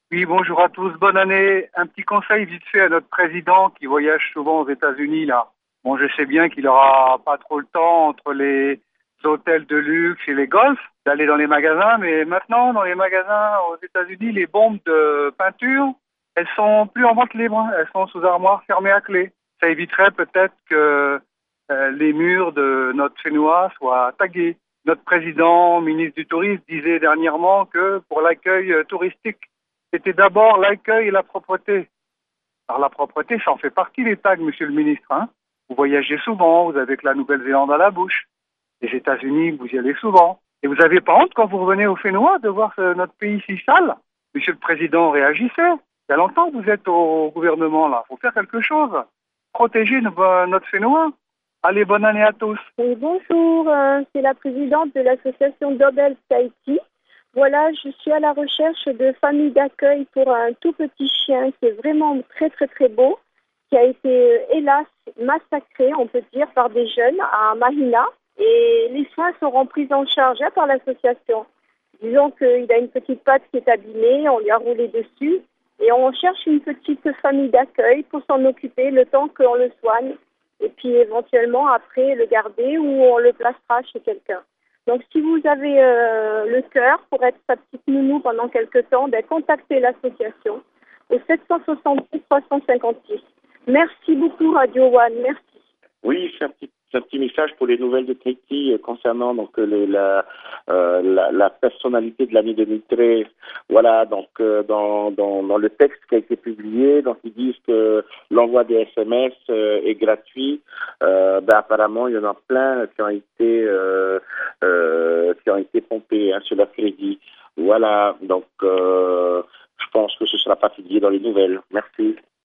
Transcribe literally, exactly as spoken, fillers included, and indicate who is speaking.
Speaker 1: Oui, bonjour à tous, bonne année. Un petit conseil vite fait à notre président qui voyage souvent aux États-Unis là. Bon, je sais bien qu'il aura pas trop le temps entre les hôtels de luxe et les golfs d'aller dans les magasins, mais maintenant dans les magasins aux États-Unis, les bombes de peinture, elles sont plus en vente libre, hein. Elles sont sous armoire fermées à clé. Ça éviterait peut-être que euh, les murs de notre Fénois soient tagués. Notre président, ministre du Tourisme, disait dernièrement que pour l'accueil euh, touristique, c'était d'abord l'accueil et la propreté. Alors la propreté, ça en fait partie les tags, monsieur le ministre, hein. Vous voyagez souvent, vous avez que la Nouvelle-Zélande à la bouche. Les États-Unis, vous y allez souvent. Et vous n'avez pas honte quand vous revenez au Fénois de voir ce- notre pays si sale? Monsieur le Président, réagissez. Il y a longtemps que vous êtes au gouvernement, là. Il faut faire quelque chose. Protéger nos- notre Fénois. Allez, bonne année à tous.
Speaker 2: Oui, bonjour, euh, c'est la présidente de l'association Dobel Tahiti. Voilà, je suis à la recherche de familles d'accueil pour un tout petit chien qui est vraiment très très très beau, qui a été euh, hélas massacré, on peut dire, par des jeunes à Mahina. Et les soins seront pris en charge hein, par l'association. Disons qu'il a une petite patte qui est abîmée, on lui a roulé dessus. Et on cherche une petite famille d'accueil pour s'en occuper le temps qu'on le soigne et puis éventuellement après le garder ou on le placera chez quelqu'un. Donc si vous avez euh, le cœur pour être sa petite nounou pendant quelque temps, ben, contactez l'association au sept cent soixante-dix trois cent cinquante-six. Merci beaucoup Radio One, merci.
Speaker 3: Oui, c'est un petit, c'est un petit message pour les nouvelles de Tahiti euh, concernant donc euh, le- la, euh, la, la personnalité de l'année deux mille treize. Voilà, donc euh, dans, dans, dans le texte qui a été publié, donc ils disent que l'envoi des S M S euh, est gratuit. Euh, ben, apparemment, il y en a plein qui ont été euh, euh, qui ont été pompés hein, sur leur crédit. Voilà, donc euh, je pense que ce sera pas publié dans les nouvelles. Merci.